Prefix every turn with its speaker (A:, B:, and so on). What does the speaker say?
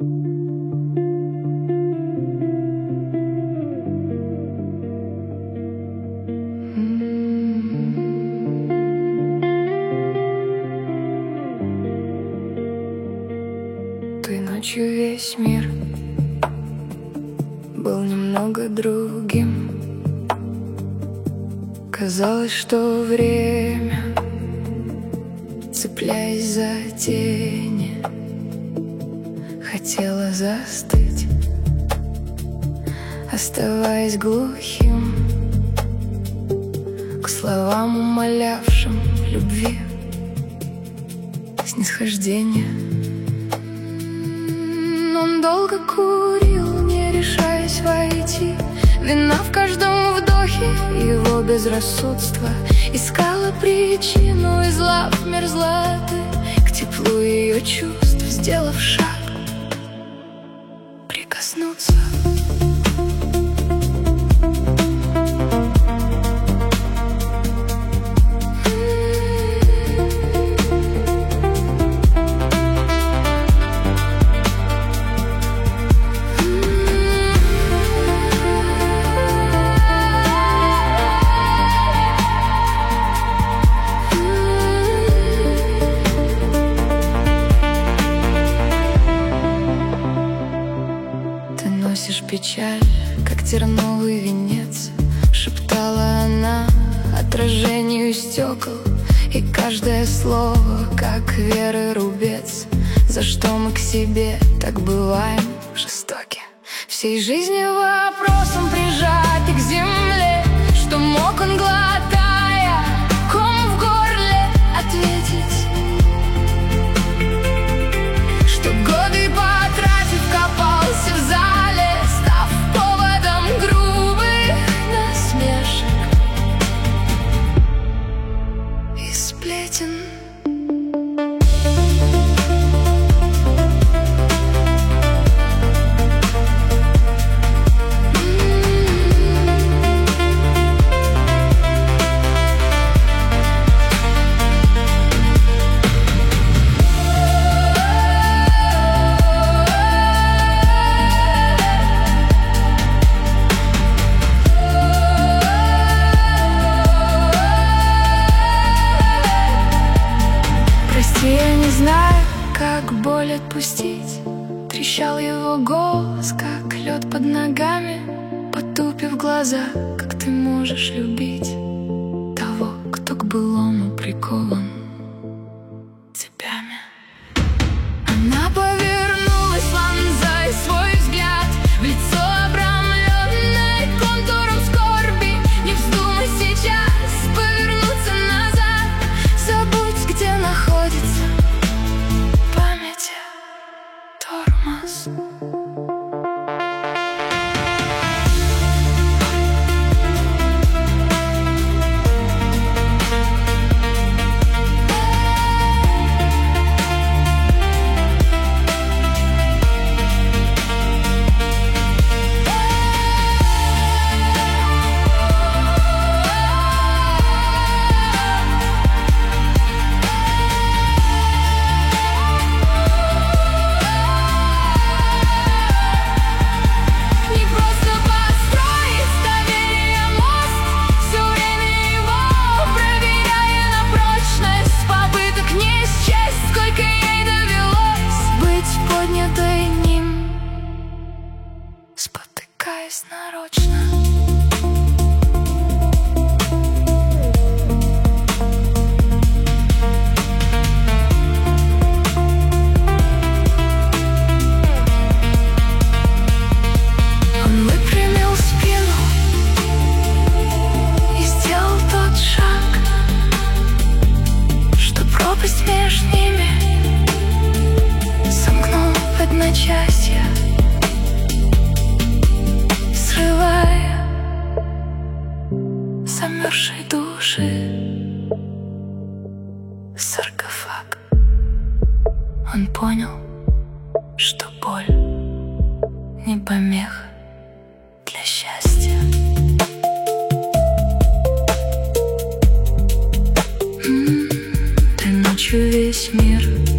A: Той ночью весь мир был немного другим. Казалось, что время, цепляясь за тени, хотела застыть, оставаясь глухим к словам, умолявшим любви, снисхождения. Он долго курил, не решаясь войти. Вина в каждом вдохе, его безрассудство искала причину, излав мерзлоты к теплу ее чувств, сделав шаг, прикоснуться. Носишь печаль, как терновый венец, шептала она отражению стекол. И каждое слово, как веры рубец, за что мы к себе так бываем жестоки. Всей жизни вопросом прижаты к земле, что мог он, глотая ком в горле, ответить, что годы потратив, копался в зале, став поводом грубых насмешек и сплетен. Я не знаю, как боль отпустить. Трещал его голос, как лед под ногами. Потупив глаза, как ты можешь любить того, кто к былому прикован цепями. Она повернулась, вонзая свой взгляд в лицо, обрамленное контуром скорби. Не вздумай сейчас повернуться назад, забудь, где находится память, тормоз. Спотыкаясь нарочно. Он выпрямил спину и сделал тот шаг, что пропасть между ними сомкнул в одночасье, срывая замерзшие души саркофаг. Он понял, что боль не помеха для счастья. Ты ночью весь мир